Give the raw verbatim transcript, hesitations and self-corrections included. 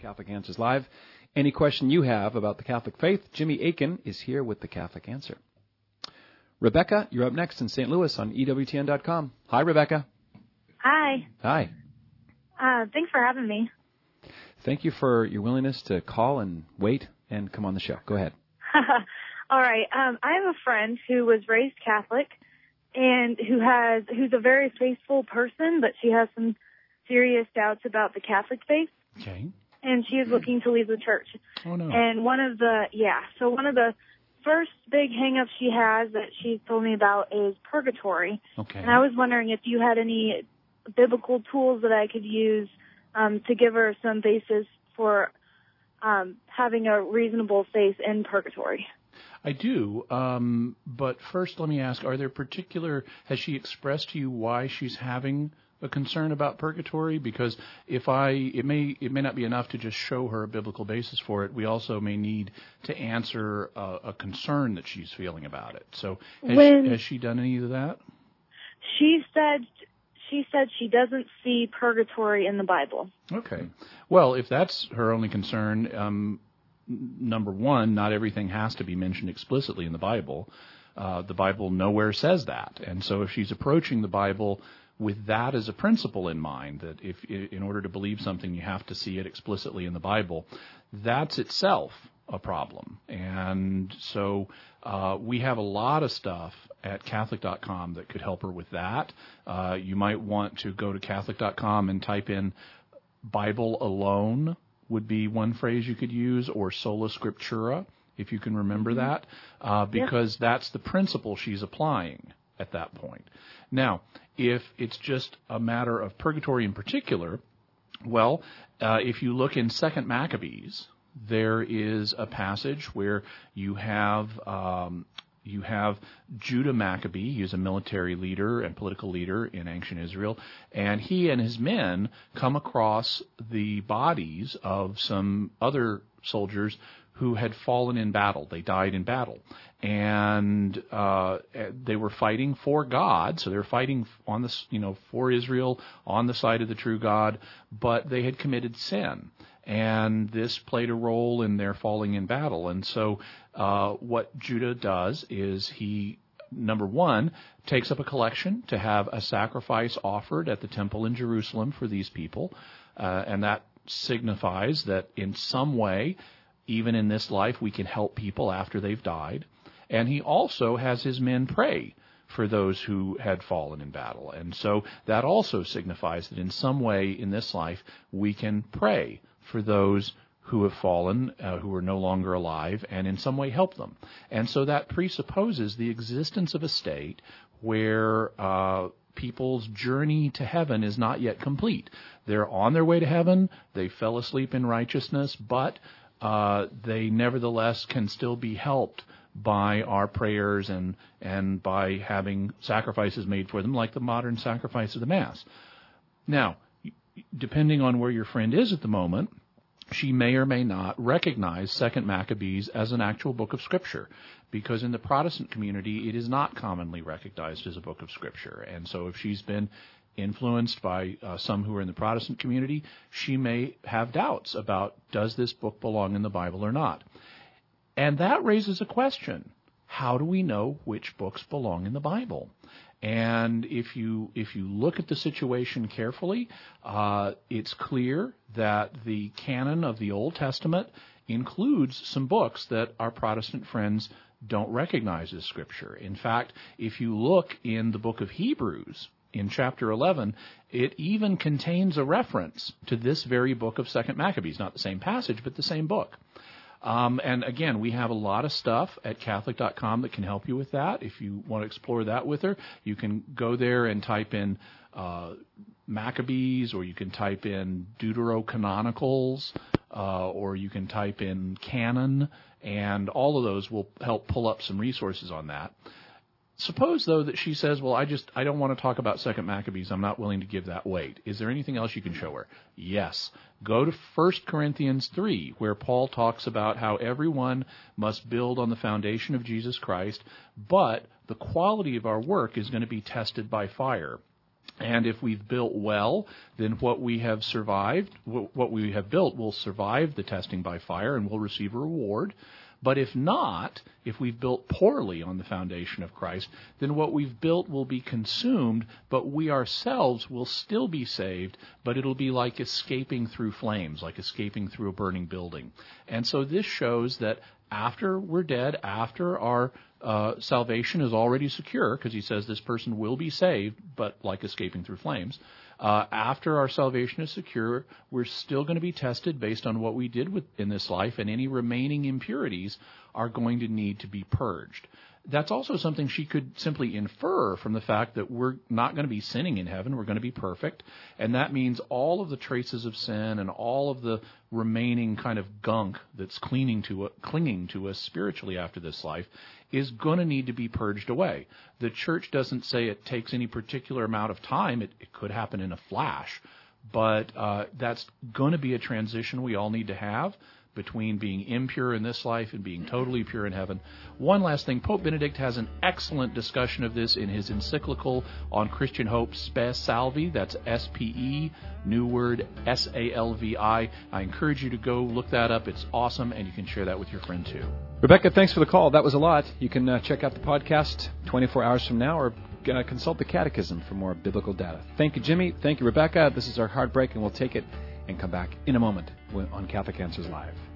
Catholic Answers Live. Any question you have about the Catholic faith, Jimmy Akin is here with the Catholic Answer. Rebecca, you're up next in Saint Louis on E W T N dot com. Hi, Rebecca. Hi. Hi. Uh, thanks for having me. Thank you for your willingness to call and wait and come on the show. Go ahead. All right. Um, I have a friend who was raised Catholic and who has who's a very faithful person, but she has some serious doubts about the Catholic faith. Okay. And she is looking to leave the church. Oh, no. And one of the, yeah, so one of the first big hang-ups she has that she's told me about is purgatory. Okay. And I was wondering if you had any biblical tools that I could use um, to give her some basis for um, having a reasonable faith in purgatory. I do, um, but first let me ask, are there particular, has she expressed to you why she's having a concern about purgatory? Because if I, it may it may not be enough to just show her a biblical basis for it. We also may need to answer a, a concern that she's feeling about it. So has, When, she, has she done any of that? She said she said she doesn't see purgatory in the Bible. Okay. Well, if that's her only concern, um, number one, not everything has to be mentioned explicitly in the Bible. Uh, the Bible nowhere says that. And so if she's approaching the Bible with that as a principle in mind, that if in order to believe something you have to see it explicitly in the Bible, that's itself a problem. And so uh, we have a lot of stuff at Catholic dot com that could help her with that. Uh, you might want to go to Catholic dot com and type in Bible alone would be one phrase you could use, or sola scriptura, if you can remember mm-hmm. that, uh, because yeah. that's the principle she's applying at that point. Now, if it's just a matter of purgatory in particular, well, uh, if you look in Second Maccabees, there is a passage where you have um, you have Judah Maccabee. He is a military leader and political leader in ancient Israel, and he and his men come across the bodies of some other soldiers who had fallen in battle. They died in battle. And uh, they were fighting for God, so they were fighting on the, you know, for Israel, on the side of the true God, but they had committed sin. And this played a role in their falling in battle. And so uh, what Judah does is he, number one, takes up a collection to have a sacrifice offered at the temple in Jerusalem for these people. Uh, and that signifies that in some way, even in this life, we can help people after they've died. And he also has his men pray for those who had fallen in battle. And so that also signifies that in some way in this life, we can pray for those who have fallen, uh, who are no longer alive, and in some way help them. And so that presupposes the existence of a state where uh, people's journey to heaven is not yet complete. They're on their way to heaven, they fell asleep in righteousness, but uh, they nevertheless can still be helped by our prayers and, and by having sacrifices made for them, like the modern sacrifice of the Mass. Now, depending on where your friend is at the moment, she may or may not recognize Second Maccabees as an actual book of Scripture, because in the Protestant community, it is not commonly recognized as a book of Scripture. And so if she's been influenced by uh, some who are in the Protestant community, she may have doubts about, does this book belong in the Bible or not? And that raises a question. How do we know which books belong in the Bible? And if you if you look at the situation carefully, uh, it's clear that the canon of the Old Testament includes some books that our Protestant friends don't recognize as Scripture. In fact, if you look in the book of Hebrews, in chapter eleven, it even contains a reference to this very book of Second Maccabees. Not the same passage, but the same book. Um, and again, we have a lot of stuff at Catholic dot com that can help you with that. If you want to explore that with her, you can go there and type in uh, Maccabees, or you can type in Deuterocanonicals, uh, or you can type in Canon, and all of those will help pull up some resources on that. Suppose, though, that she says, well, I just, I don't want to talk about Second Maccabees. I'm not willing to give that weight. Is there anything else you can show her? Yes. Go to First Corinthians three, where Paul talks about how everyone must build on the foundation of Jesus Christ, but the quality of our work is going to be tested by fire. And if we've built well, then what we have survived, what we have built will survive the testing by fire and will receive a reward. But if not, if we've built poorly on the foundation of Christ, then what we've built will be consumed, but we ourselves will still be saved, but it'll be like escaping through flames, like escaping through a burning building. And so this shows that after we're dead, after our uh, salvation is already secure, because he says this person will be saved, but like escaping through flames, Uh, after our salvation is secure, we're still going to be tested based on what we did with, in this life, and any remaining impurities are going to need to be purged. That's also something she could simply infer from the fact that we're not going to be sinning in heaven. We're going to be perfect. And that means all of the traces of sin and all of the remaining kind of gunk that's clinging to, clinging to us spiritually after this life is going to need to be purged away. The church doesn't say it takes any particular amount of time. It, it could happen in a flash. But uh, that's going to be a transition we all need to have between being impure in this life and being totally pure in heaven. One last thing, Pope Benedict has an excellent discussion of this in his encyclical on Christian hope, Spe Salvi. That's S P E, new word, S A L V I. I encourage you to go look that up. It's awesome, and you can share that with your friend too. Rebecca, thanks for the call. That was a lot. You can uh, check out the podcast twenty-four hours from now, or uh, consult the Catechism for more biblical data. Thank you, Jimmy. Thank you, Rebecca. This is our hard break, and we'll take it and come back in a moment on Catholic Answers Live.